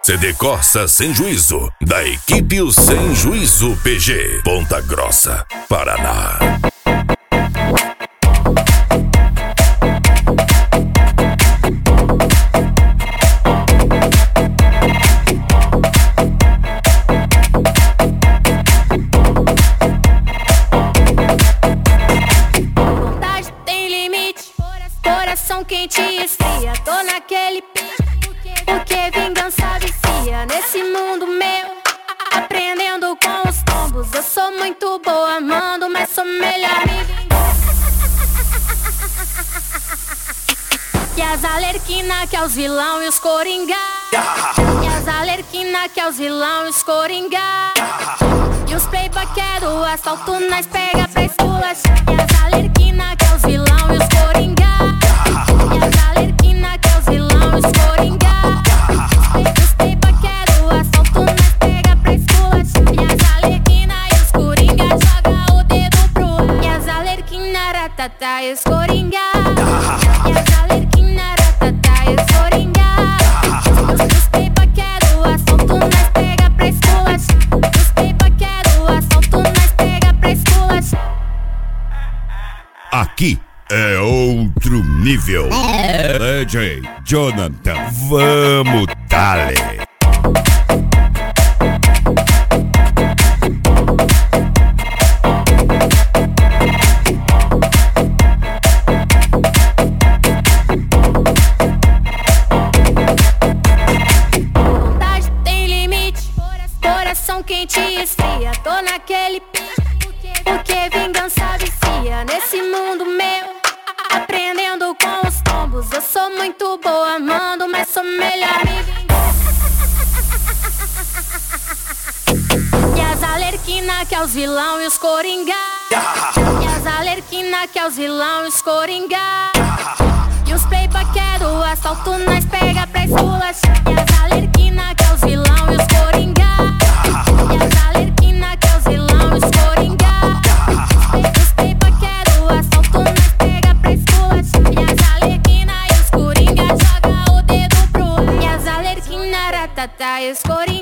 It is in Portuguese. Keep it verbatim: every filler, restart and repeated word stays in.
C D Corsa Sem Juízo, da equipe O Sem Juízo P G, Ponta Grossa, Paraná. Vontade tem limite, coração quente e esfria. Tô naquele pique, porque vingança vicia. Nesse mundo meu, aprendendo com os tombos. Eu sou muito boa amando, mas sou melhor me vingando. E as alerquina que é os vilão e os coringa. E as alerquina que é os vilão e os coringa. E os playboy que é do asfalto nós pega pra esculachar. E as alerquina que é os vilão e os coringa. E as alerquina que é os vilão e os coringa. Os playboy que é do asfalto nós pega pra esculachar. E as alerquina e os coringa joga o dedo pro ar. E as alerquina ratatá e os coringa. E as alerquina ratatá e os coringa. Os playboy que é do asfalto nós pega pra esculachar. Os playboy que é do asfalto nós pega pra esculachar. Aqui é outro nível. D J Jonathan, vamos dale. Vontade tem limite, coração quente e esfria. Tô naquele pique, porque vingança vicia. Nesse mundo meu, aprendendo com os tombos. Eu sou muito boa amando, mas sou melhor me vingando. E as alerquina que é os vilão e os coringa. E as alerquina que é os vilão e os coringa. E os playboy que é do asfalto nós pega pra esculachar. E as alerquina que é os vilão e os coringa. E as alerquina que é os vilão e os coringa. Os playboy que é do asfalto nós pega pra esculachar. E as alerquina e os coringa joga o dedo pro ar. E as alerquina ratatá e os coringa.